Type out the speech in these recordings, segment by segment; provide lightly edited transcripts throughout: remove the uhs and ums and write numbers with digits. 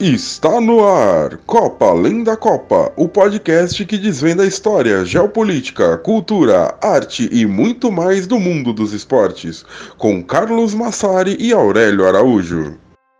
Está no ar, Copa Além da Copa, o podcast que desvenda a história, geopolítica, cultura, arte e muito mais do mundo dos esportes, com Carlos Massari e Aurélio Araújo.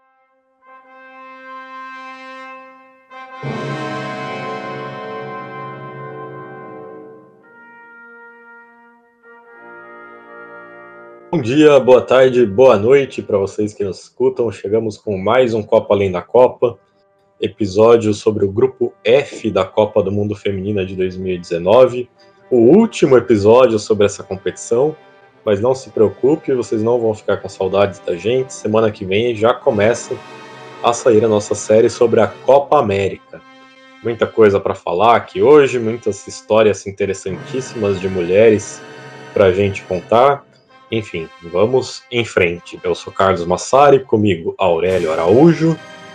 Bom dia, boa tarde, boa noite para vocês que nos escutam. Chegamos com mais um Copa Além da Copa, episódio sobre o grupo F da Copa do Mundo Feminina de 2019, o último episódio sobre essa competição, mas não se preocupe, vocês não vão ficar com saudades da gente. Semana que vem já começa a sair a nossa série sobre a Copa América. Muita coisa para falar aqui hoje, muitas histórias interessantíssimas de mulheres para a gente contar. Enfim, vamos em frente. Eu sou Carlos Massari, comigo Aurélio Araújo.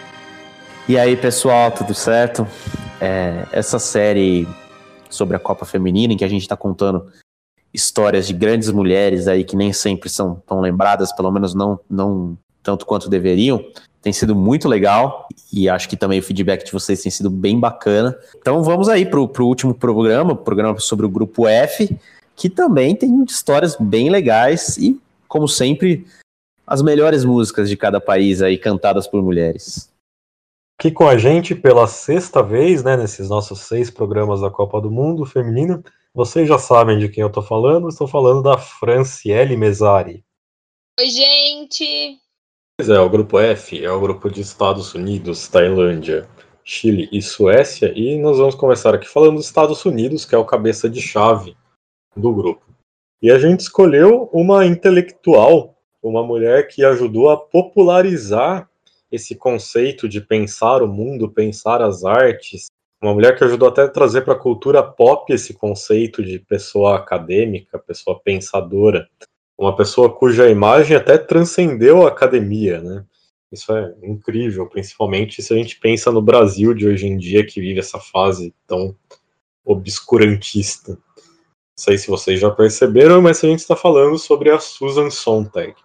E aí, pessoal, tudo certo? Essa série sobre a Copa Feminina, em que a gente está contando histórias de grandes mulheres aí que nem sempre são tão lembradas, pelo menos não tanto quanto deveriam, tem sido muito legal e acho que também o feedback de vocês tem sido bem bacana. Então vamos aí para o último programa sobre o Grupo F, que também tem histórias bem legais e, como sempre, as melhores músicas de cada país aí cantadas por mulheres. Aqui com a gente pela sexta vez, né, nesses nossos 6 programas da Copa do Mundo Feminina, vocês já sabem de quem eu estou falando da Franciele Mesari. Oi, gente! Pois é, o Grupo F é o grupo de Estados Unidos, Tailândia, Chile e Suécia, e nós vamos começar aqui falando dos Estados Unidos, que é o cabeça de chave do grupo. E a gente escolheu uma intelectual, uma mulher que ajudou a popularizar esse conceito de pensar o mundo, pensar as artes, uma mulher que ajudou até a trazer para a cultura pop esse conceito de pessoa acadêmica, pessoa pensadora, uma pessoa cuja imagem até transcendeu a academia, né? Isso é incrível, principalmente se a gente pensa no Brasil de hoje em dia, que vive essa fase tão obscurantista. Não sei se vocês já perceberam, mas a gente está falando sobre a Susan Sontag.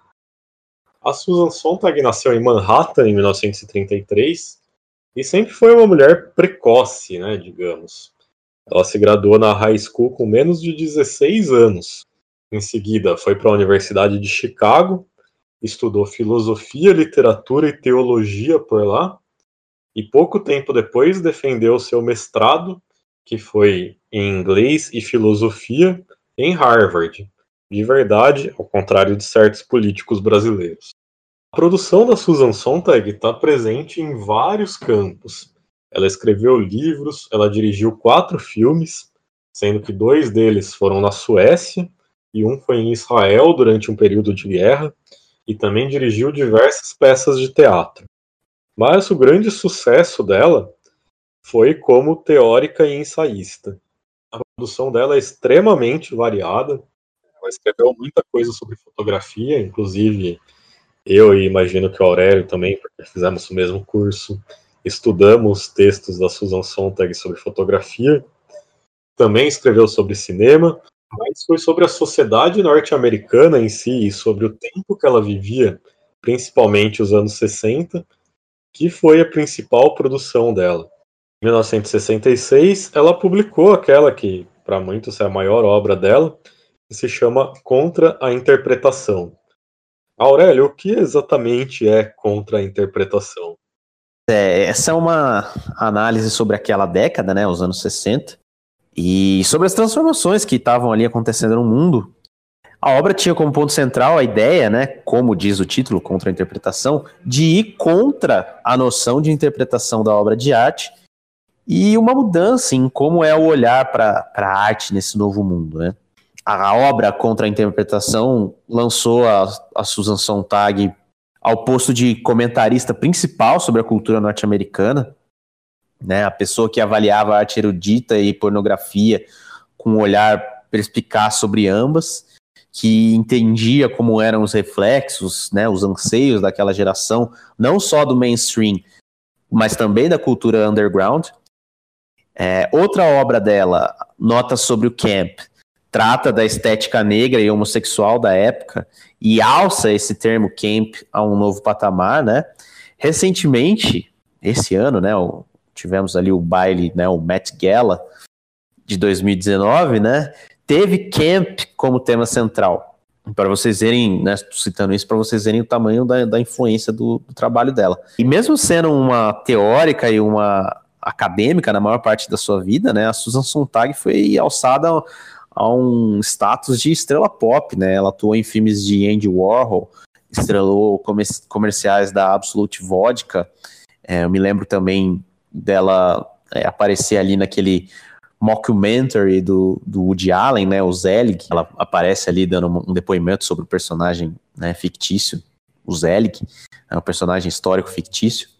A Susan Sontag nasceu em Manhattan em 1933 e sempre foi uma mulher precoce, né, digamos. Ela se graduou na high school com menos de 16 anos. Em seguida, foi para a Universidade de Chicago, estudou filosofia, literatura e teologia por lá, e pouco tempo depois defendeu seu mestrado, que foi em inglês e filosofia, em Harvard, de verdade, ao contrário de certos políticos brasileiros. A produção da Susan Sontag está presente em vários campos. Ela escreveu livros, ela dirigiu 4 filmes, sendo que 2 deles foram na Suécia, e um foi em Israel durante um período de guerra, e também dirigiu diversas peças de teatro. Mas o grande sucesso dela foi como teórica e ensaísta. A produção dela é extremamente variada. Ela escreveu muita coisa sobre fotografia, inclusive eu e imagino que o Aurélio também, porque fizemos o mesmo curso, estudamos textos da Susan Sontag sobre fotografia. Também escreveu sobre cinema, mas foi sobre a sociedade norte-americana em si e sobre o tempo que ela vivia, principalmente os anos 60, que foi a principal produção dela. Em 1966, ela publicou aquela que, para muitos, é a maior obra dela, que se chama Contra a Interpretação. Aurélio, o que exatamente é Contra a Interpretação? Essa é uma análise sobre aquela década, né, os anos 60, e sobre as transformações que estavam ali acontecendo no mundo. A obra tinha como ponto central a ideia, né, como diz o título, Contra a Interpretação, de ir contra a noção de interpretação da obra de arte e uma mudança em como é o olhar para a arte nesse novo mundo, né? A obra Contra a Interpretação lançou a Susan Sontag ao posto de comentarista principal sobre a cultura norte-americana, né? A pessoa que avaliava a arte erudita e pornografia com um olhar perspicaz sobre ambas, que entendia como eram os reflexos, né, os anseios daquela geração, não só do mainstream, mas também da cultura underground. Outra obra dela, Notas sobre o Camp, trata da estética negra e homossexual da época e alça esse termo camp a um novo patamar, né? Recentemente, esse ano, né? Tivemos ali o baile, né? O Met Gala de 2019, né? Teve Camp como tema central. Para vocês verem, né? Citando isso, para vocês verem o tamanho da influência do trabalho dela. E mesmo sendo uma teórica e uma acadêmica na maior parte da sua vida, né? A Susan Sontag foi alçada a um status de estrela pop, né? Ela atuou em filmes de Andy Warhol, estrelou comerciais da Absolute Vodka. Eu me lembro também dela aparecer ali naquele mockumentary do Woody Allen, né, o Zelig. Ela aparece ali dando um depoimento sobre o personagem, né, fictício, o Zelig, um personagem histórico fictício.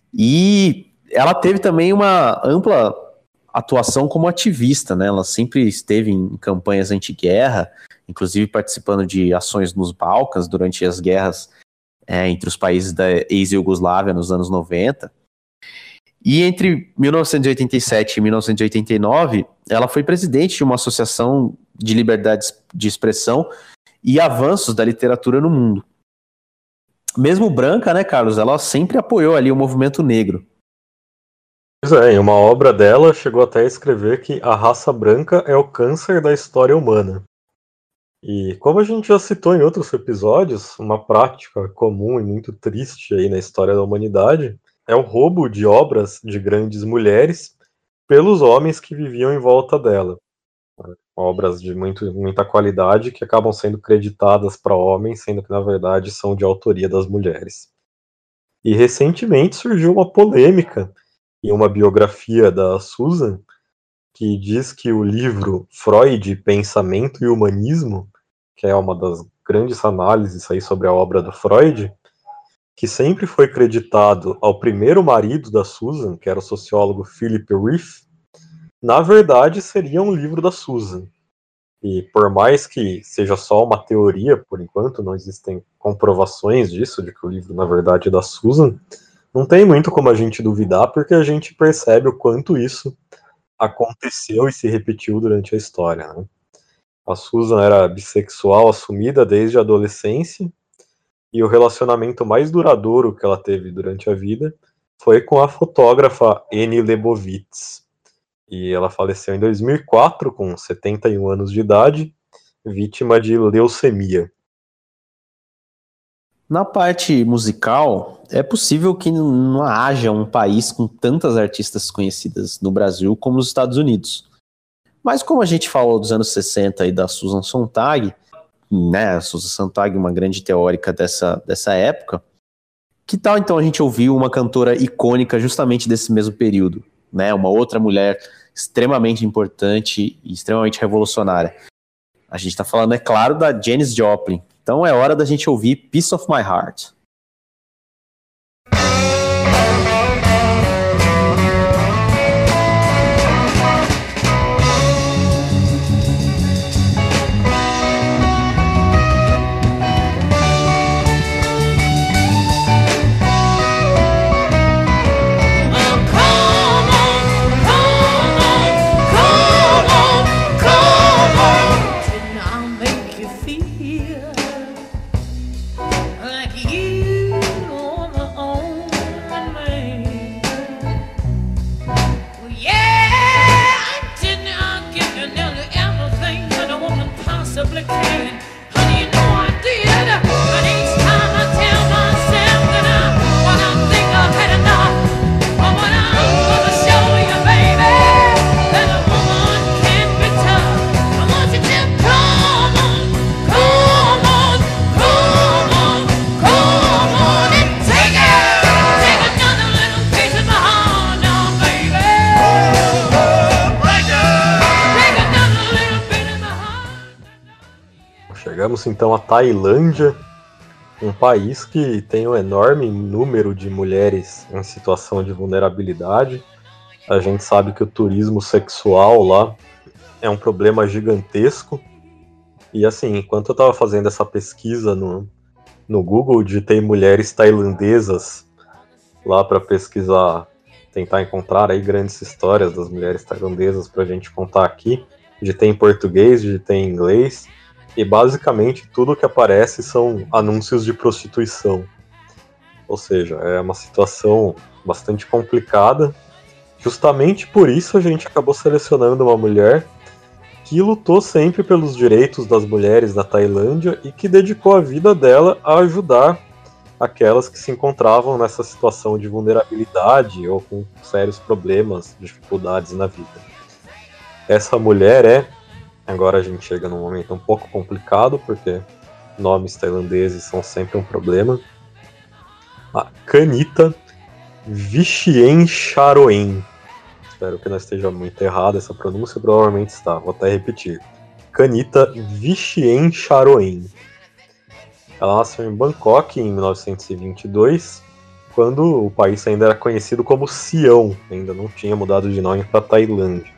E ela teve também uma ampla atuação como ativista, né? Ela sempre esteve em campanhas anti-guerra, inclusive participando de ações nos Balcãs durante as guerras entre os países da ex-Iugoslávia nos anos 90. E entre 1987 e 1989, ela foi presidente de uma associação de liberdade de expressão e avanços da literatura no mundo. Mesmo branca, né, Carlos, ela sempre apoiou ali o movimento negro. Pois é, em uma obra dela chegou até a escrever que a raça branca é o câncer da história humana. E como a gente já citou em outros episódios, uma prática comum e muito triste aí na história da humanidade é o roubo de obras de grandes mulheres pelos homens que viviam em volta dela. Obras de muita qualidade que acabam sendo creditadas para homens, sendo que na verdade são de autoria das mulheres. E recentemente surgiu uma polêmica em uma biografia da Susan, que diz que o livro Freud, Pensamento e Humanismo, que é uma das grandes análises aí sobre a obra do Freud, que sempre foi creditado ao primeiro marido da Susan, que era o sociólogo Philip Rieff, na verdade seria um livro da Susan. E por mais que seja só uma teoria, por enquanto, não existem comprovações disso, de que o livro na verdade é da Susan, não tem muito como a gente duvidar, porque a gente percebe o quanto isso aconteceu e se repetiu durante a história, né? A Susan era bissexual assumida desde a adolescência, e o relacionamento mais duradouro que ela teve durante a vida foi com a fotógrafa Annie Leibovitz. E ela faleceu em 2004, com 71 anos de idade, vítima de leucemia. Na parte musical, é possível que não haja um país com tantas artistas conhecidas no Brasil como os Estados Unidos. Mas como a gente falou dos anos 60 e da Susan Sontag, né, a Susan Sontag, uma grande teórica dessa época, que tal então a gente ouvir uma cantora icônica justamente desse mesmo período, né, uma outra mulher extremamente importante e extremamente revolucionária? A gente está falando, é claro, da Janis Joplin. Então é hora da gente ouvir Piece of My Heart. Chegamos então à Tailândia, um país que tem um enorme número de mulheres em situação de vulnerabilidade. A gente sabe que o turismo sexual lá é um problema gigantesco. E assim, enquanto eu estava fazendo essa pesquisa no Google, digitei mulheres tailandesas lá para pesquisar, tentar encontrar aí grandes histórias das mulheres tailandesas para a gente contar aqui. Digitei em português, digitei em inglês. E basicamente tudo que aparece são anúncios de prostituição. Ou seja, é uma situação bastante complicada. Justamente por isso a gente acabou selecionando uma mulher que lutou sempre pelos direitos das mulheres na Tailândia e que dedicou a vida dela a ajudar aquelas que se encontravam nessa situação de vulnerabilidade ou com sérios problemas, dificuldades na vida. Essa mulher agora a gente chega num momento um pouco complicado, porque nomes tailandeses são sempre um problema, a Kanita Vichiencharoen. Espero que não esteja muito errada essa pronúncia, provavelmente está, vou até repetir. Kanita Vichiencharoen. Ela nasceu em Bangkok em 1922, quando o país ainda era conhecido como Sião, ainda não tinha mudado de nome para Tailândia.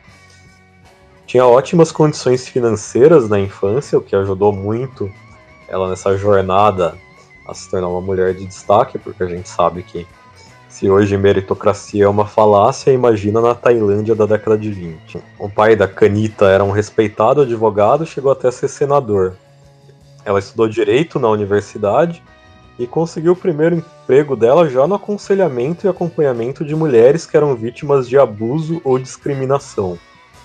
Tinha ótimas condições financeiras na infância, o que ajudou muito ela nessa jornada a se tornar uma mulher de destaque, porque a gente sabe que se hoje meritocracia é uma falácia, imagina na Tailândia da década de 20. O pai da Kanita era um respeitado advogado, chegou até a ser senador. Ela estudou Direito na universidade e conseguiu o primeiro emprego dela já no aconselhamento e acompanhamento de mulheres que eram vítimas de abuso ou discriminação.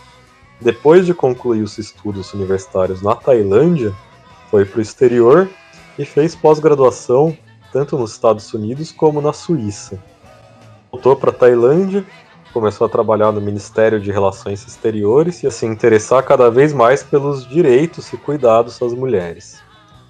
Depois de concluir os estudos universitários na Tailândia, foi para o exterior e fez pós-graduação tanto nos Estados Unidos como na Suíça. Voltou para a Tailândia, começou a trabalhar no Ministério de Relações Exteriores e a se interessar cada vez mais pelos direitos e cuidados das mulheres.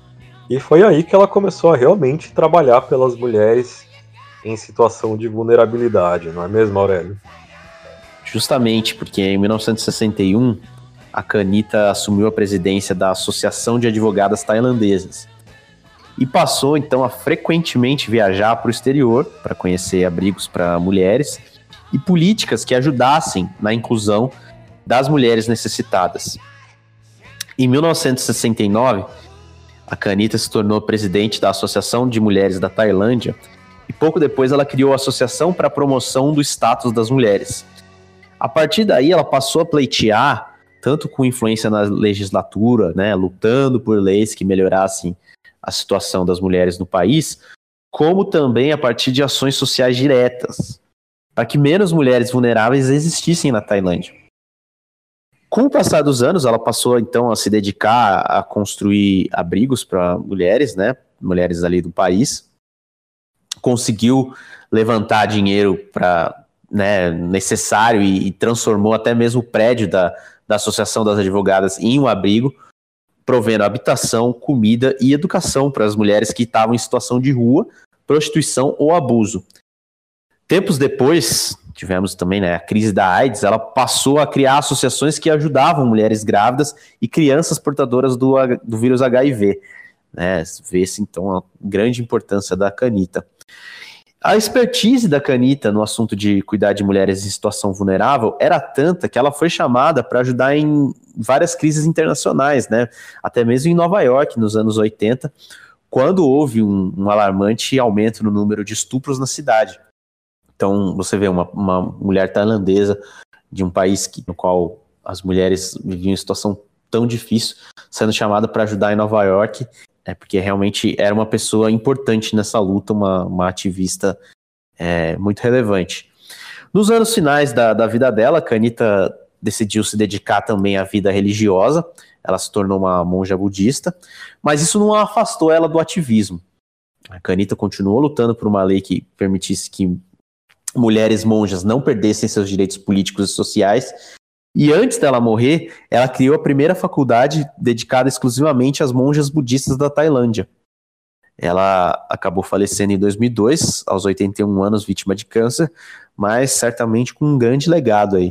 E foi aí que ela começou a realmente trabalhar pelas mulheres em situação de vulnerabilidade, não é mesmo, Aurélio? Justamente porque em 1961 a Kanita assumiu a presidência da Associação de Advogadas Tailandesas e passou então a frequentemente viajar para o exterior para conhecer abrigos para mulheres e políticas que ajudassem na inclusão das mulheres necessitadas. Em 1969, a Kanita se tornou presidente da Associação de Mulheres da Tailândia e pouco depois ela criou a Associação para a Promoção do Status das Mulheres. A partir daí ela passou a pleitear, tanto com influência na legislatura, né, lutando por leis que melhorassem a situação das mulheres no país, como também a partir de ações sociais diretas, para que menos mulheres vulneráveis existissem na Tailândia. Com o passar dos anos, ela passou então a se dedicar a construir abrigos para mulheres, né, mulheres ali do país, conseguiu levantar dinheiro para, né, necessário e transformou até mesmo o prédio da Associação das Advogadas em um abrigo, provendo habitação, comida e educação para as mulheres que estavam em situação de rua, prostituição ou abuso. Tempos depois, tivemos também, né, a crise da AIDS, ela passou a criar associações que ajudavam mulheres grávidas e crianças portadoras do vírus HIV. Né, vê-se então a grande importância da Kanita. A expertise da Kanita no assunto de cuidar de mulheres em situação vulnerável era tanta que ela foi chamada para ajudar em várias crises internacionais, né? Até mesmo em Nova York, nos anos 80, quando houve um alarmante aumento no número de estupros na cidade. Então, você vê uma mulher tailandesa de um país no qual as mulheres viviam em situação tão difícil, sendo chamada para ajudar em Nova York, porque realmente era uma pessoa importante nessa luta, uma ativista muito relevante. Nos anos finais da vida dela, a Kanita decidiu se dedicar também à vida religiosa, ela se tornou uma monja budista, mas isso não afastou ela do ativismo. A Kanita continuou lutando por uma lei que permitisse que mulheres monjas não perdessem seus direitos políticos e sociais, e antes dela morrer, ela criou a primeira faculdade dedicada exclusivamente às monjas budistas da Tailândia. Ela acabou falecendo em 2002, aos 81 anos, vítima de câncer, mas certamente com um grande legado aí.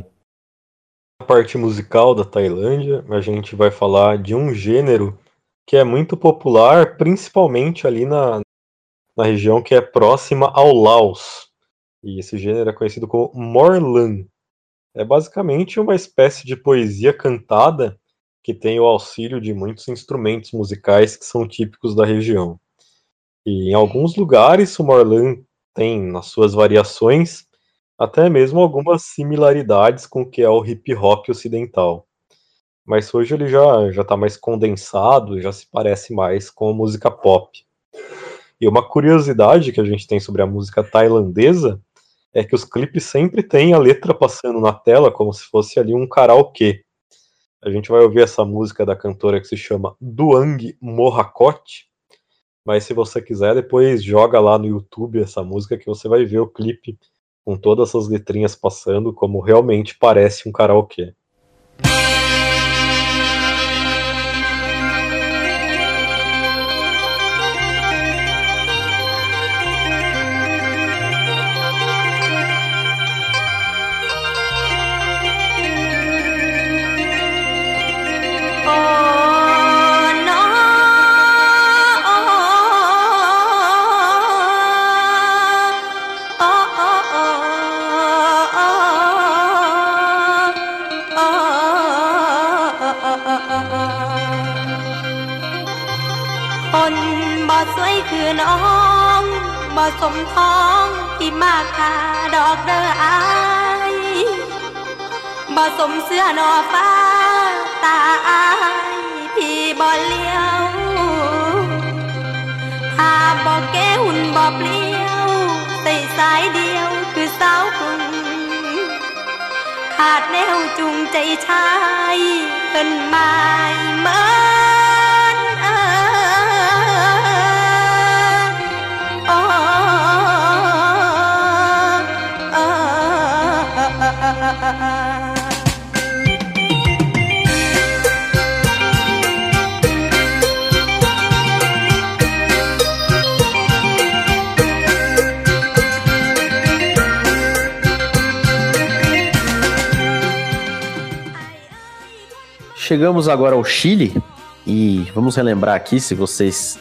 Na parte musical da Tailândia, a gente vai falar de um gênero que é muito popular, principalmente ali na região que é próxima ao Laos. E esse gênero é conhecido como Morlan. É basicamente uma espécie de poesia cantada que tem o auxílio de muitos instrumentos musicais que são típicos da região. E em alguns lugares o Morlan tem, nas suas variações, até mesmo algumas similaridades com o que é o hip hop ocidental. Mas hoje ele já está mais condensado, já se parece mais com a música pop. E uma curiosidade que a gente tem sobre a música tailandesa é que os clipes sempre têm a letra passando na tela como se fosse ali um karaokê. A gente vai ouvir essa música da cantora que se chama Duang Morakot, mas se você quiser, depois joga lá no YouTube essa música que você vai ver o clipe com todas essas letrinhas passando como realmente parece um karaokê. คนบ่สวยคือน้องบ่สมท้องที่มากค่าดอกเด้ออายบ่สมเสื้อนอฟ้าตาอายพี่บ่เลี้ยวถ้าบ่แก้หุ่นบ่เปลี่ยวใส่สายเดียวคือสาวกรุงขาดแนวจูงใจชายเพิ่นหมายเหมือน Chegamos agora ao Chile e vamos relembrar aqui, se vocês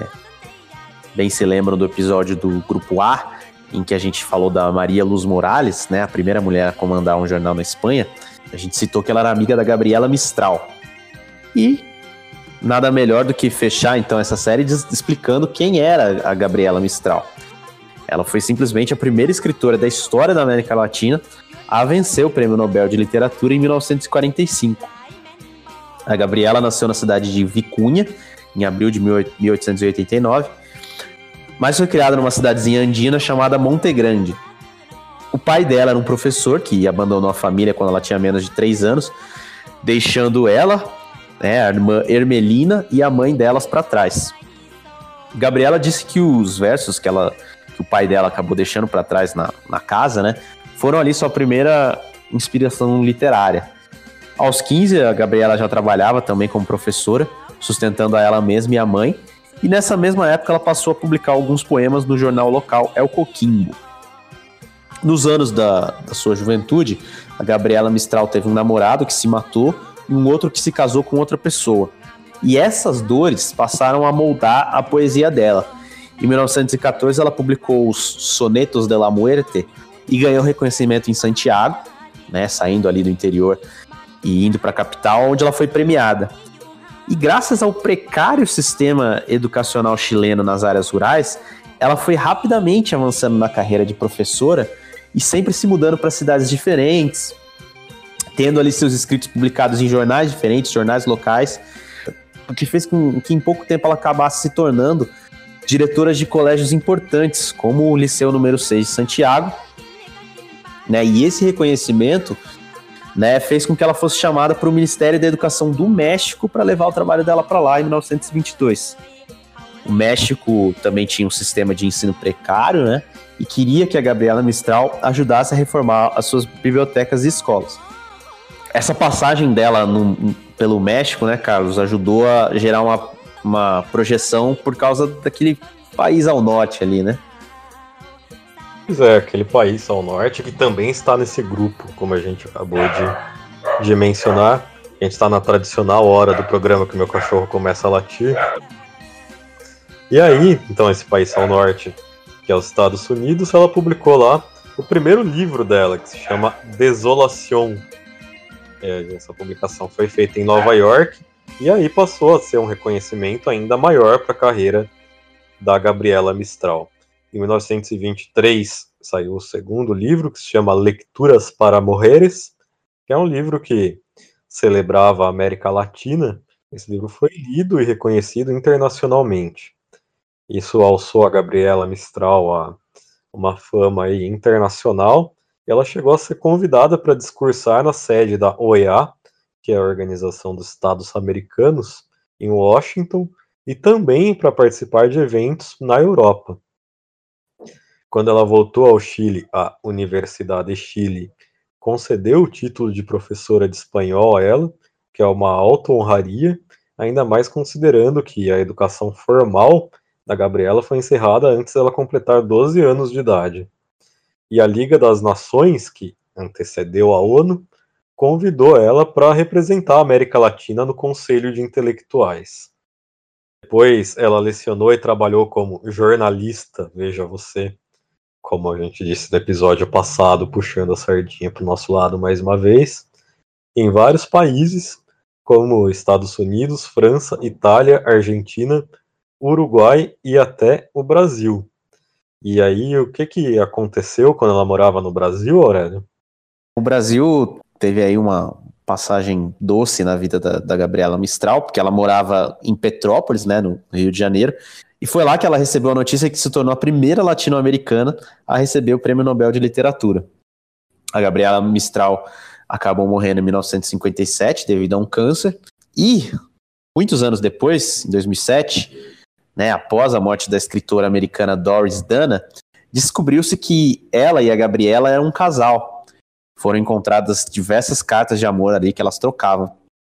bem se lembram do episódio do Grupo A, em que a gente falou da Maria Luz Morales, né, a primeira mulher a comandar um jornal na Espanha. A gente citou que ela era amiga da Gabriela Mistral. E nada melhor do que fechar então essa série explicando quem era a Gabriela Mistral. Ela foi simplesmente a primeira escritora da história da América Latina a vencer o Prêmio Nobel de Literatura em 1945. A Gabriela nasceu na cidade de Vicunha, em abril de 1889, mas foi criada numa cidadezinha andina chamada Monte Grande. O pai dela era um professor que abandonou a família quando ela tinha menos de 3 anos, deixando ela, a irmã Ermelina e a mãe delas para trás. Gabriela disse que os versos que o pai dela acabou deixando para trás na casa, né, foram ali sua primeira inspiração literária. Aos 15, a Gabriela já trabalhava também como professora, sustentando a ela mesma e a mãe, e nessa mesma época ela passou a publicar alguns poemas no jornal local El Coquimbo. Nos anos da sua juventude, a Gabriela Mistral teve um namorado que se matou e um outro que se casou com outra pessoa. E essas dores passaram a moldar a poesia dela. Em 1914, ela publicou os Sonetos de la Muerte e ganhou reconhecimento em Santiago, né, saindo ali do interior e indo para a capital, onde ela foi premiada. E graças ao precário sistema educacional chileno nas áreas rurais, ela foi rapidamente avançando na carreira de professora e sempre se mudando para cidades diferentes, tendo ali seus escritos publicados em jornais diferentes, jornais locais, o que fez com que em pouco tempo ela acabasse se tornando diretora de colégios importantes, como o Liceu número 6 de Santiago, né? E esse reconhecimento, né, fez com que ela fosse chamada para o Ministério da Educação do México para levar o trabalho dela para lá em 1922. O México também tinha um sistema de ensino precário, né, e queria que a Gabriela Mistral ajudasse a reformar as suas bibliotecas e escolas. Essa passagem dela pelo México, né, Carlos, ajudou a gerar uma projeção por causa daquele país ao norte ali, né? Pois é, aquele país ao norte que também está nesse grupo, como a gente acabou de mencionar. A gente está na tradicional hora do programa que o meu cachorro começa a latir. E aí, então, esse país ao norte, que é os Estados Unidos, ela publicou lá o primeiro livro dela, que se chama Desolación. Essa publicação foi feita em Nova York, e aí passou a ser um reconhecimento ainda maior para a carreira da Gabriela Mistral. Em 1923 saiu o segundo livro, que se chama Lecturas para Mujeres, que é um livro que celebrava a América Latina. Esse livro foi lido e reconhecido internacionalmente. Isso alçou a Gabriela Mistral a uma fama aí internacional. E ela chegou a ser convidada para discursar na sede da OEA, que é a Organização dos Estados Americanos, em Washington, e também para participar de eventos na Europa. Quando ela voltou ao Chile, a Universidade de Chile concedeu o título de professora de espanhol a ela, que é uma alta honraria, ainda mais considerando que a educação formal da Gabriela foi encerrada antes dela completar 12 anos de idade. E a Liga das Nações, que antecedeu a ONU, convidou ela para representar a América Latina no Conselho de Intelectuais. Depois ela lecionou e trabalhou como jornalista, veja você, como a gente disse no episódio passado, puxando a sardinha para o nosso lado mais uma vez, em vários países, como Estados Unidos, França, Itália, Argentina, Uruguai e até o Brasil. E aí, o que aconteceu quando ela morava no Brasil, Aurélio? O Brasil teve aí uma passagem doce na vida da Gabriela Mistral, porque ela morava em Petrópolis, né, no Rio de Janeiro, e foi lá que ela recebeu a notícia que se tornou a primeira latino-americana a receber o Prêmio Nobel de Literatura. A Gabriela Mistral acabou morrendo em 1957 devido a um câncer, e muitos anos depois, em 2007, né, após a morte da escritora americana Doris Dana, descobriu-se que ela e a Gabriela eram um casal. Foram encontradas diversas cartas de amor ali que elas trocavam.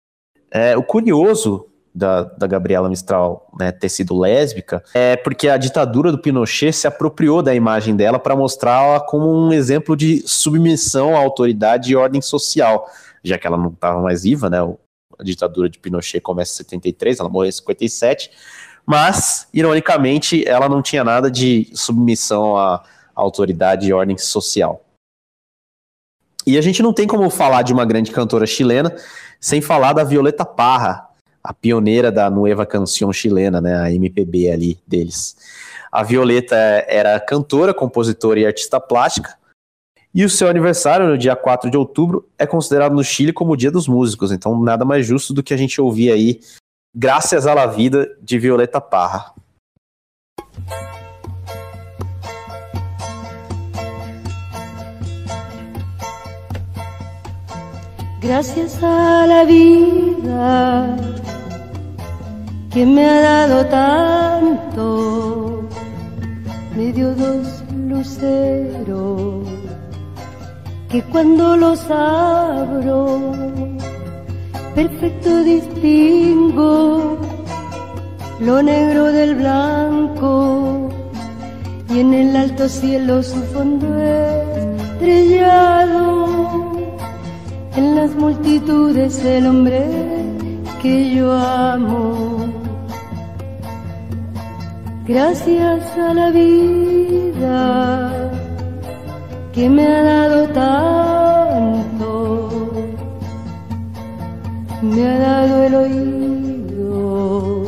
O curioso da Gabriela Mistral, né, ter sido lésbica é porque a ditadura do Pinochet se apropriou da imagem dela para mostrá-la como um exemplo de submissão à autoridade e ordem social, já que ela não estava mais viva, né? A ditadura de Pinochet começa em 73, ela morreu em 57, mas, ironicamente, ela não tinha nada de submissão à autoridade e ordem social. E a gente não tem como falar de uma grande cantora chilena sem falar da Violeta Parra, a pioneira da Nueva Canción chilena, né, a MPB ali deles. A Violeta era cantora, compositora e artista plástica, e o seu aniversário, no dia 4 de outubro, é considerado no Chile como o Dia dos Músicos, então nada mais justo do que a gente ouvir aí Gracias a la Vida, de Violeta Parra. Gracias a la vida que me ha dado tanto, me dio 2 luceros que cuando los abro perfecto distingo lo negro del blanco, y en el alto cielo su fondo estrellado, en las multitudes el hombre que yo amo. Gracias a la vida que me ha dado tanto, me ha dado el oído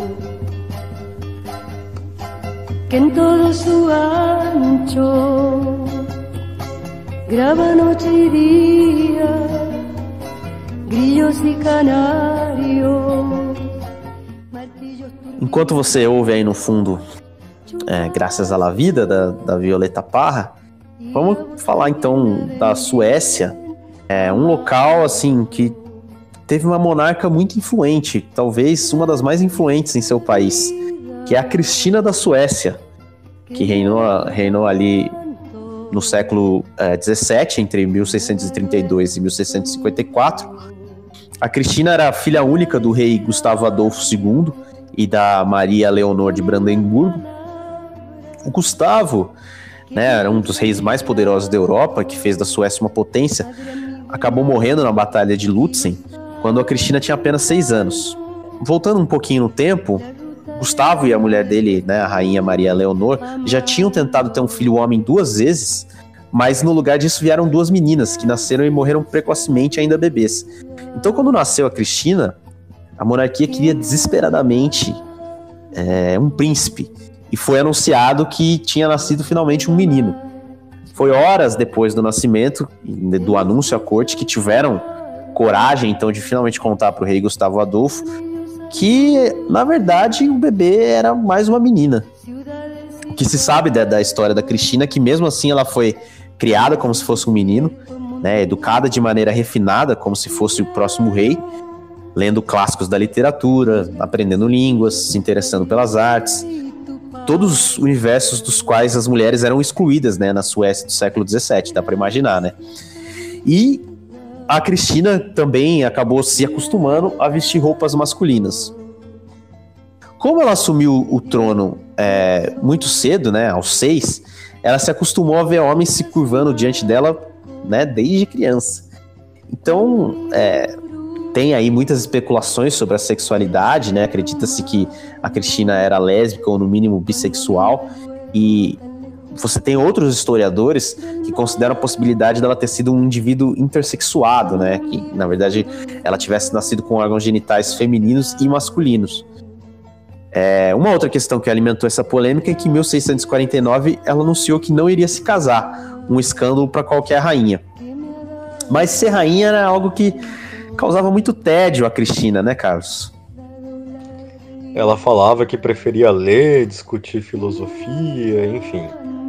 que en todo su ancho graba noche y día, grillos y canarios, martillos. Enquanto você ouve aí no fundo Graças a la Vida, da Violeta Parra, vamos falar então da Suécia, um local assim que teve uma monarca muito influente, talvez uma das mais influentes em seu país, que é a Cristina da Suécia, que reinou ali no século XVII, entre 1632 e 1654. A Cristina era filha única do rei Gustavo Adolfo II e da Maria Leonor de Brandemburgo. O Gustavo, né, era um dos reis mais poderosos da Europa, que fez da Suécia uma potência, acabou morrendo na Batalha de Lützen, quando a Cristina tinha apenas 6 anos. Voltando um pouquinho no tempo, Gustavo e a mulher dele, né, a rainha Maria Leonor, já tinham tentado ter um filho homem 2 vezes, mas no lugar disso vieram 2 meninas, que nasceram e morreram precocemente ainda bebês. Então, quando nasceu a Cristina, a monarquia queria desesperadamente um príncipe, e foi anunciado que tinha nascido finalmente um menino. Foi horas depois do nascimento, do anúncio à corte, que tiveram coragem, então, de finalmente contar para o rei Gustavo Adolfo que, na verdade, o bebê era mais uma menina. O que se sabe da história da Cristina é que mesmo assim ela foi criada como se fosse um menino, né, educada de maneira refinada, como se fosse o próximo rei, lendo clássicos da literatura, aprendendo línguas, se interessando pelas artes, todos os universos dos quais as mulheres eram excluídas, né, na Suécia do século XVII, dá para imaginar, né? E a Cristina também acabou se acostumando a vestir roupas masculinas. Como ela assumiu o trono muito cedo, né, aos 6, ela se acostumou a ver homens se curvando diante dela, né, desde criança. Então, tem aí muitas especulações sobre a sexualidade, né? Acredita-se que a Cristina era lésbica ou no mínimo bissexual, e você tem outros historiadores que consideram a possibilidade dela ter sido um indivíduo intersexuado, né? Que, na verdade, ela tivesse nascido com órgãos genitais femininos e masculinos. Uma outra questão que alimentou essa polêmica é que em 1649 ela anunciou que não iria se casar, um escândalo para qualquer rainha. Mas ser rainha era algo que causava muito tédio a Cristina, né, Carlos? Ela falava que preferia ler, discutir filosofia, enfim.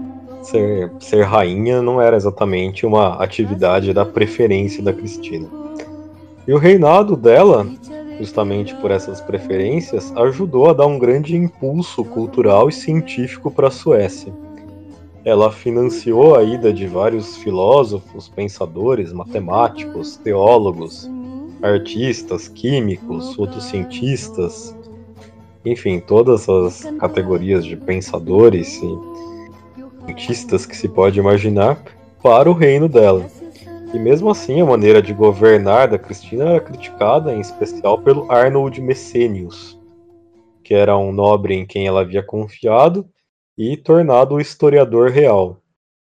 Ser rainha não era exatamente uma atividade da preferência da Cristina. E o reinado dela, justamente por essas preferências, ajudou a dar um grande impulso cultural e científico para a Suécia. Ela financiou a ida de vários filósofos, pensadores, matemáticos, teólogos, artistas, químicos, fotocientistas, enfim, todas as categorias de pensadores e cientistas que se pode imaginar para o reino dela. E mesmo assim, a maneira de governar da Cristina era criticada, em especial pelo Arnold Messenius, que era um nobre em quem ela havia confiado e tornado o historiador real.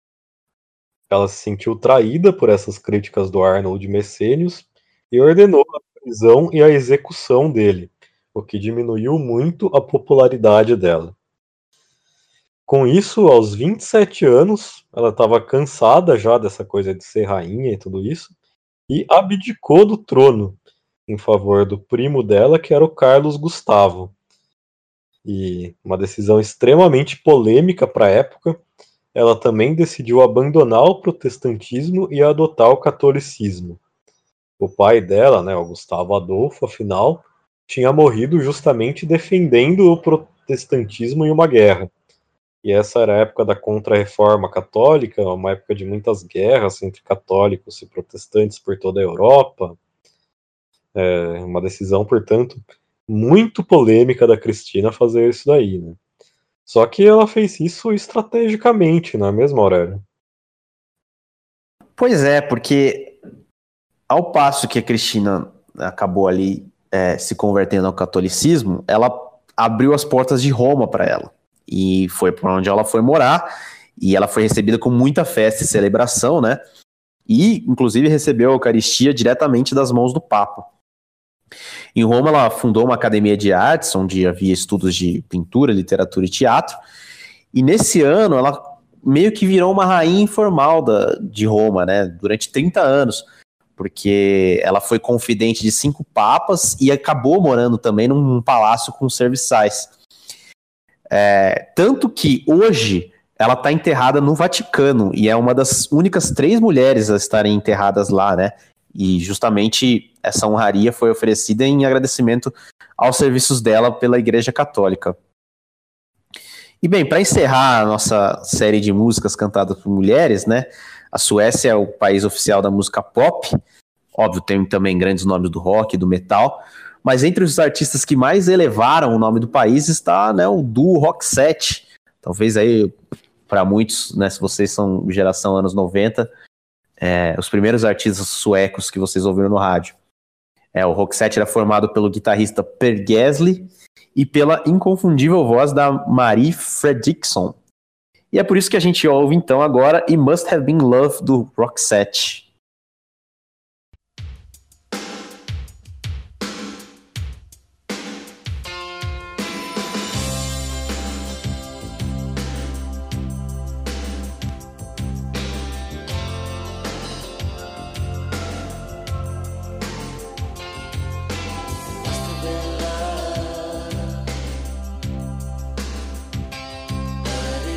Ela se sentiu traída por essas críticas do Arnold Messenius e ordenou a prisão e a execução dele, o que diminuiu muito a popularidade dela. Com isso, aos 27 anos, ela estava cansada já dessa coisa de ser rainha e tudo isso, e abdicou do trono em favor do primo dela, que era o Carlos Gustavo. E uma decisão extremamente polêmica para a época, ela também decidiu abandonar o protestantismo e adotar o catolicismo. O pai dela, né, o Gustavo Adolfo, afinal, tinha morrido justamente defendendo o protestantismo em uma guerra. E essa era a época da Contra-Reforma Católica, uma época de muitas guerras entre católicos e protestantes por toda a Europa. Uma decisão, portanto, muito polêmica da Cristina fazer isso daí, né? Só que ela fez isso estrategicamente, não é mesmo, Aurélio? Pois é, porque ao passo que a Cristina acabou ali se convertendo ao catolicismo, ela abriu as portas de Roma para ela. E foi para onde ela foi morar, e ela foi recebida com muita festa e celebração, né? E, inclusive, recebeu a Eucaristia diretamente das mãos do Papa. Em Roma, ela fundou uma academia de artes, onde havia estudos de pintura, literatura e teatro. E nesse ano, ela meio que virou uma rainha informal de Roma, né? Durante 30 anos. Porque ela foi confidente de 5 papas e acabou morando também num palácio com serviçais. Tanto que hoje ela está enterrada no Vaticano e é uma das únicas 3 mulheres a estarem enterradas lá, né? E justamente essa honraria foi oferecida em agradecimento aos serviços dela pela Igreja Católica. E bem, para encerrar a nossa série de músicas cantadas por mulheres, né? A Suécia é o país oficial da música pop. Óbvio, tem também grandes nomes do rock, do metal. Mas entre os artistas que mais elevaram o nome do país está, né, o duo Roxette. Talvez aí, para muitos, né, se vocês são geração anos 90, os primeiros artistas suecos que vocês ouviram no rádio. O Roxette era formado pelo guitarrista Per Gessle e pela inconfundível voz da Marie Fredriksson. E é por isso que a gente ouve então agora It Must Have Been Love do Roxette. It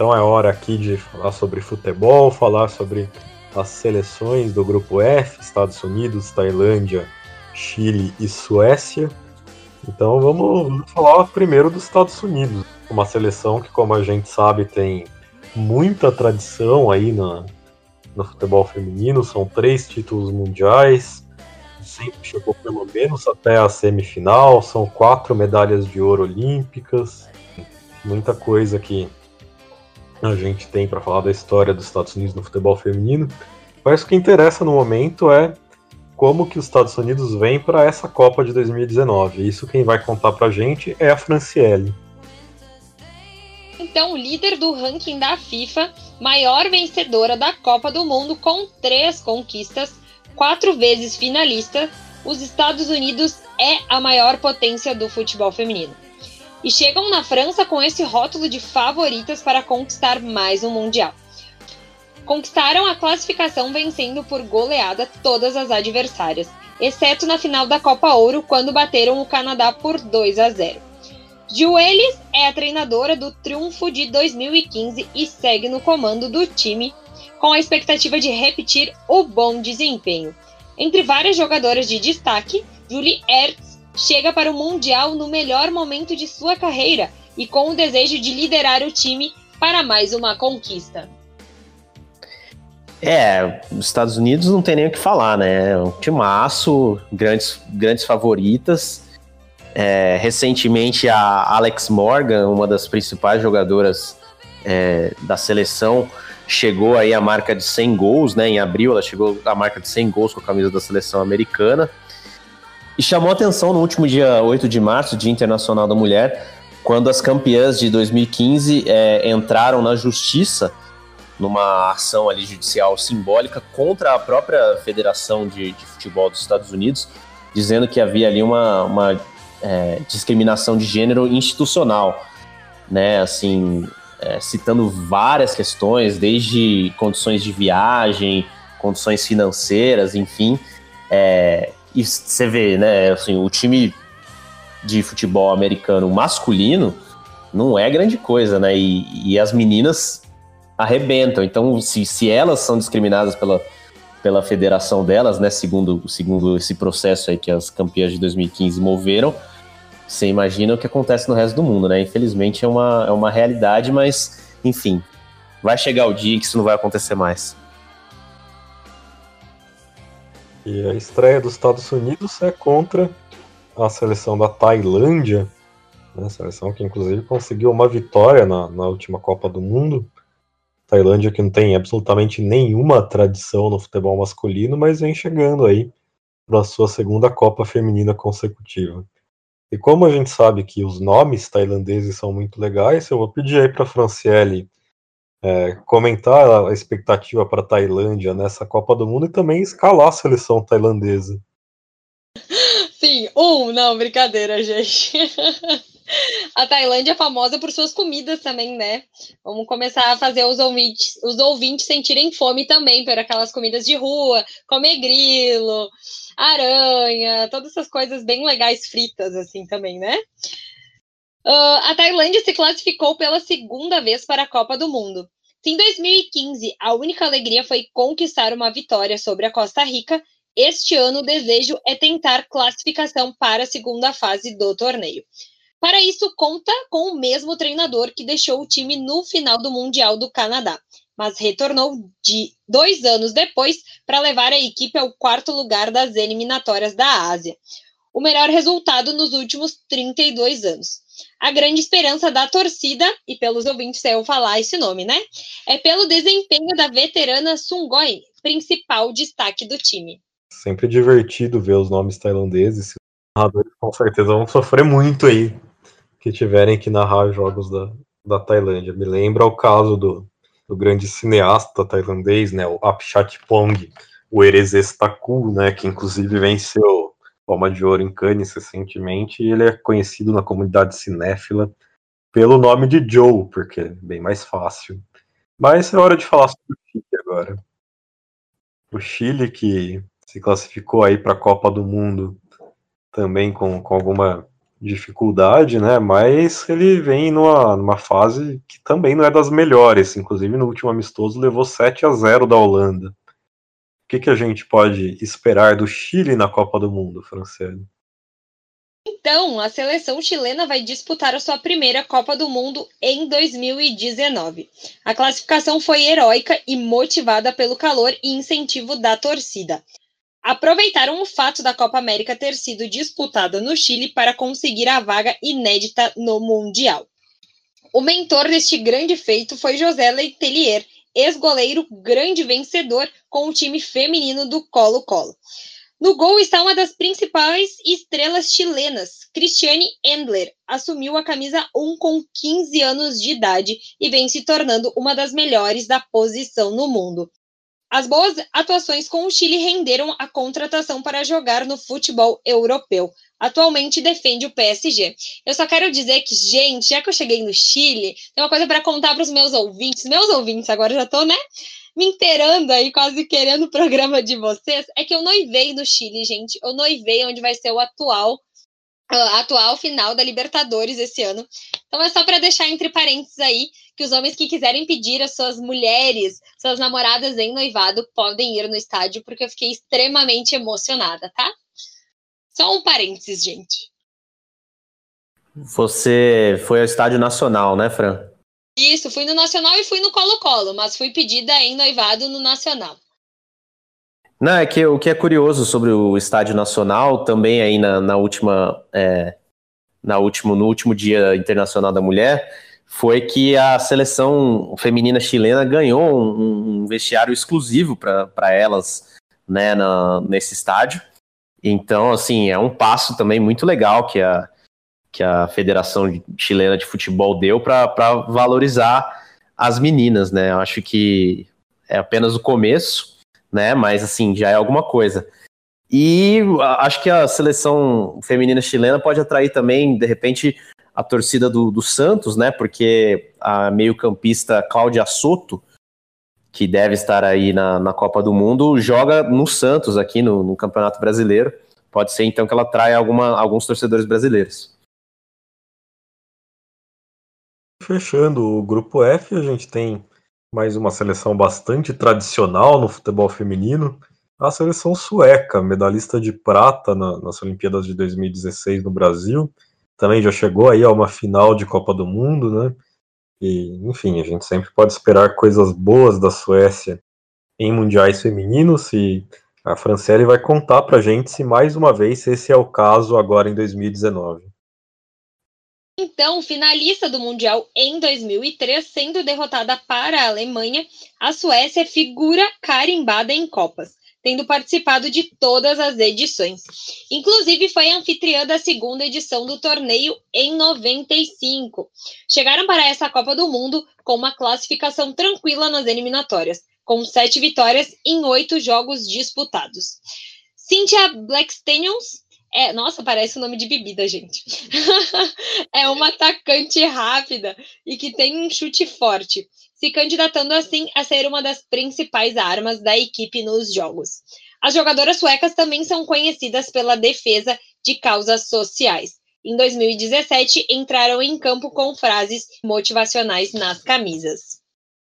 então é hora aqui de falar sobre futebol, falar sobre as seleções do grupo F, Estados Unidos, Tailândia, Chile e Suécia. Então vamos falar primeiro dos Estados Unidos, uma seleção que, como a gente sabe, tem muita tradição aí no futebol feminino, são 3 títulos mundiais, sempre chegou pelo menos até a semifinal, são 4 medalhas de ouro olímpicas, muita coisa que a gente tem para falar da história dos Estados Unidos no futebol feminino, mas o que interessa no momento é como que os Estados Unidos vêm para essa Copa de 2019. Isso quem vai contar para a gente é a Franciele. Então, líder do ranking da FIFA, maior vencedora da Copa do Mundo com 3 conquistas, 4 vezes finalista, os Estados Unidos é a maior potência do futebol feminino. E chegam na França com esse rótulo de favoritas para conquistar mais um Mundial. Conquistaram a classificação vencendo por goleada todas as adversárias, exceto na final da Copa Ouro, quando bateram o Canadá por 2-0. Jill Ellis é a treinadora do triunfo de 2015 e segue no comando do time, com a expectativa de repetir o bom desempenho. Entre várias jogadoras de destaque, Julie Ertz chega para o Mundial no melhor momento de sua carreira e com o desejo de liderar o time para mais uma conquista. Os Estados Unidos não tem nem o que falar, né? Um timaço, grandes favoritas. Recentemente a Alex Morgan, uma das principais jogadoras da seleção, chegou aí à marca de 100 gols, né? Em abril ela chegou à marca de 100 gols com a camisa da seleção americana. E chamou atenção no último dia 8 de março, Dia Internacional da Mulher, quando as campeãs de 2015 entraram na justiça numa ação ali judicial simbólica contra a própria Federação de Futebol dos Estados Unidos, dizendo que havia ali uma discriminação de gênero institucional, né? Assim, citando várias questões, desde condições de viagem, condições financeiras, enfim. E você vê, né? Assim, o time de futebol americano masculino não é grande coisa, né? E as meninas arrebentam. Então, se elas são discriminadas pela federação delas, né, segundo esse processo aí que as campeãs de 2015 moveram, você imagina o que acontece no resto do mundo, né? Infelizmente é uma realidade, mas, enfim, vai chegar o dia que isso não vai acontecer mais. E a estreia dos Estados Unidos é contra a seleção da Tailândia, né? A seleção que inclusive conseguiu uma vitória na última Copa do Mundo. Tailândia que não tem absolutamente nenhuma tradição no futebol masculino, mas vem chegando aí para a sua segunda Copa feminina consecutiva. E como a gente sabe que os nomes tailandeses são muito legais, eu vou pedir aí para a Franciele comentar a expectativa para a Tailândia nessa Copa do Mundo e também escalar a seleção tailandesa. Sim, não, brincadeira, gente. A Tailândia é famosa por suas comidas também, né? Vamos começar a fazer os ouvintes sentirem fome também por aquelas comidas de rua, comer grilo, aranha, todas essas coisas bem legais fritas, assim, também, né? A Tailândia se classificou pela segunda vez para a Copa do Mundo. Se em 2015 a única alegria foi conquistar uma vitória sobre a Costa Rica, este ano o desejo é tentar classificação para a segunda fase do torneio. Para isso, conta com o mesmo treinador que deixou o time no final do Mundial do Canadá, mas retornou 2 anos depois para levar a equipe ao 4º lugar das eliminatórias da Ásia. O melhor resultado nos últimos 32 anos. A grande esperança da torcida, e pelos ouvintes eu falar esse nome, né? É pelo desempenho da veterana Sungoi, principal destaque do time. Sempre divertido ver os nomes tailandeses. Os narradores com certeza vão sofrer muito aí que tiverem que narrar jogos da Tailândia. Me lembra o caso do grande cineasta tailandês, né, o Apichatpong, o Erezes-Takul, né, que inclusive venceu Palma de Ouro em Cannes recentemente, e ele é conhecido na comunidade cinéfila pelo nome de Joe, porque é bem mais fácil. Mas é hora de falar sobre o Chile agora. O Chile que se classificou aí para a Copa do Mundo também com alguma dificuldade, né? Mas ele vem numa fase que também não é das melhores. Inclusive, no último amistoso, levou 7-0 da Holanda. O que a gente pode esperar do Chile na Copa do Mundo, Franciele? Então, a seleção chilena vai disputar a sua primeira Copa do Mundo em 2019. A classificação foi heróica e motivada pelo calor e incentivo da torcida. Aproveitaram o fato da Copa América ter sido disputada no Chile para conseguir a vaga inédita no Mundial. O mentor deste grande feito foi José Letelier, ex-goleiro grande vencedor com o time feminino do Colo-Colo. No gol está uma das principais estrelas chilenas, Cristiane Endler. Assumiu a camisa 1 com 15 anos de idade e vem se tornando uma das melhores da posição no mundo. As boas atuações com o Chile renderam a contratação para jogar no futebol europeu. Atualmente defende o PSG. Eu só quero dizer que, gente, já que eu cheguei no Chile, tem uma coisa para contar para os meus ouvintes. Meus ouvintes agora já estão, né, me inteirando aí, quase querendo o programa de vocês. É que eu noivei no Chile, gente. Eu noivei onde vai ser o atual final da Libertadores esse ano. Então é só para deixar entre parênteses aí que os homens que quiserem pedir as suas mulheres, suas namoradas em noivado, podem ir no estádio, porque eu fiquei extremamente emocionada, tá? Só um parênteses, gente. Você foi ao Estádio Nacional, né, Fran? Isso, fui no Nacional e fui no Colo-Colo, mas fui pedida em noivado no Nacional. Não, é que o que é curioso sobre o Estádio Nacional, também aí no último Dia Internacional da Mulher, foi que a seleção feminina chilena ganhou um vestiário exclusivo para elas, né, nesse estádio. Então, assim, é um passo também muito legal que a Federação Chilena de Futebol deu para valorizar as meninas, né? Eu acho que é apenas o começo, né? Mas, assim, já é alguma coisa. E acho que a seleção feminina chilena pode atrair também, de repente, a torcida do Santos, né? Porque a meio-campista Cláudia Soto, que deve estar aí na Copa do Mundo, joga no Santos aqui no Campeonato Brasileiro. Pode ser, então, que ela traia alguns torcedores brasileiros. Fechando o grupo F, a gente tem mais uma seleção bastante tradicional no futebol feminino, a seleção sueca, medalhista de prata nas Olimpíadas de 2016 no Brasil, também já chegou aí a uma final de Copa do Mundo, né? E, enfim, a gente sempre pode esperar coisas boas da Suécia em mundiais femininos, e a Franciele vai contar pra gente se mais uma vez esse é o caso agora em 2019. Então, finalista do Mundial em 2003, sendo derrotada para a Alemanha, a Suécia é figura carimbada em Copas, tendo participado de todas as edições. Inclusive, foi anfitriã da segunda edição do torneio em 95. Chegaram para essa Copa do Mundo com uma classificação tranquila nas eliminatórias, com 7 vitórias em 8 jogos disputados. Cynthia Blackstenius, nossa, parece o nome de bebida, gente. É uma atacante rápida e que tem um chute forte, se candidatando assim a ser uma das principais armas da equipe nos jogos. As jogadoras suecas também são conhecidas pela defesa de causas sociais. Em 2017, entraram em campo com frases motivacionais nas camisas.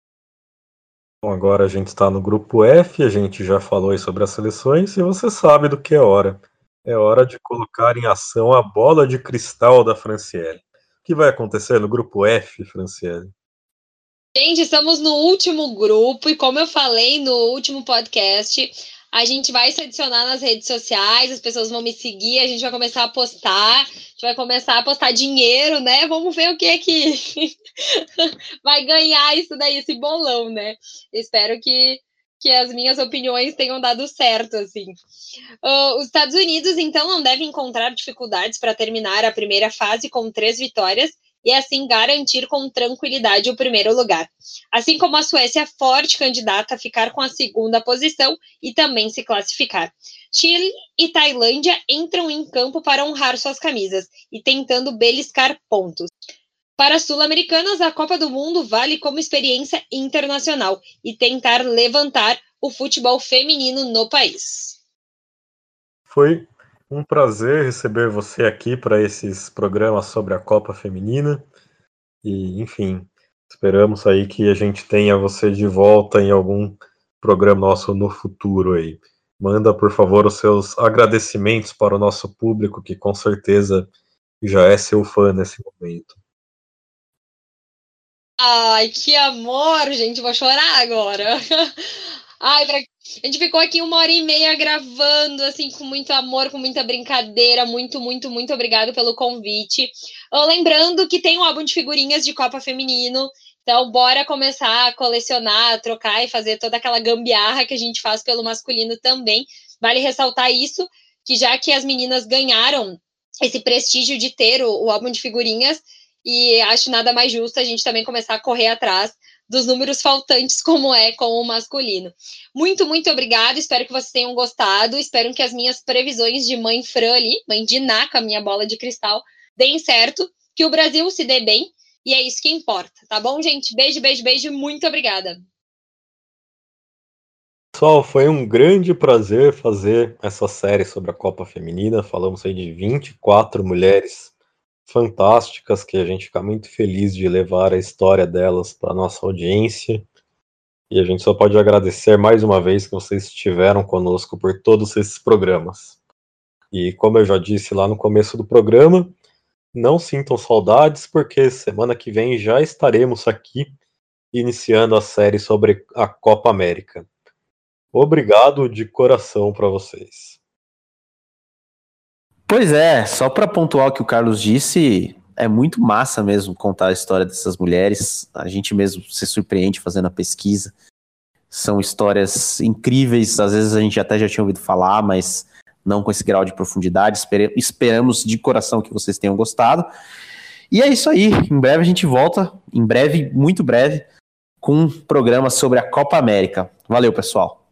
Bom, agora a gente está no grupo F, a gente já falou aí sobre as seleções e você sabe do que é hora. É hora de colocar em ação a bola de cristal da Franciele. O que vai acontecer no grupo F, Franciele? Gente, estamos no último grupo e como eu falei no último podcast, a gente vai se adicionar nas redes sociais, as pessoas vão me seguir, a gente vai começar a postar, dinheiro, né? Vamos ver o que é que vai ganhar isso daí, esse bolão, né? Espero que as minhas opiniões tenham dado certo, assim. Os Estados Unidos, então, não devem encontrar dificuldades para terminar a primeira fase com 3 vitórias e, assim, garantir com tranquilidade o primeiro lugar. Assim como a Suécia é forte candidata a ficar com a segunda posição e também se classificar. Chile e Tailândia entram em campo para honrar suas camisas e tentando beliscar pontos. Para as sul-americanas, a Copa do Mundo vale como experiência internacional e tentar levantar o futebol feminino no país. Foi um prazer receber você aqui para esses programas sobre a Copa Feminina. E, enfim, esperamos aí que a gente tenha você de volta em algum programa nosso no futuro aí. Manda, por favor, os seus agradecimentos para o nosso público, que com certeza já é seu fã nesse momento. Ai, que amor, gente, vou chorar agora. Ai, a gente ficou aqui 1h30 gravando, assim, com muito amor, com muita brincadeira. Muito, muito, muito obrigado pelo convite. Lembrando que tem um álbum de figurinhas de Copa Feminino. Então, bora começar a colecionar, trocar e fazer toda aquela gambiarra que a gente faz pelo masculino também. Vale ressaltar isso, que já que as meninas ganharam esse prestígio de ter o álbum de figurinhas, e acho nada mais justo a gente também começar a correr atrás dos números faltantes, como é com o masculino. Muito, muito obrigada, espero que vocês tenham gostado, espero que as minhas previsões de mãe Fran ali, mãe Diná, com a minha bola de cristal, deem certo, que o Brasil se dê bem, e é isso que importa, tá bom, gente? Beijo, beijo, beijo, muito obrigada. Pessoal, foi um grande prazer fazer essa série sobre a Copa Feminina. Falamos aí de 24 mulheres fantásticas, que a gente fica muito feliz de levar a história delas para a nossa audiência. E a gente só pode agradecer mais uma vez que vocês estiveram conosco por todos esses programas. E como eu já disse lá no começo do programa, não sintam saudades, porque semana que vem já estaremos aqui iniciando a série sobre a Copa América. Obrigado de coração para vocês. Pois é, só para pontuar o que o Carlos disse, é muito massa mesmo contar a história dessas mulheres. A gente mesmo se surpreende fazendo a pesquisa. São histórias incríveis, às vezes a gente até já tinha ouvido falar, mas não com esse grau de profundidade. Esperamos de coração que vocês tenham gostado. E é isso aí, em breve a gente volta, em breve, muito breve, com um programa sobre a Copa América. Valeu, pessoal!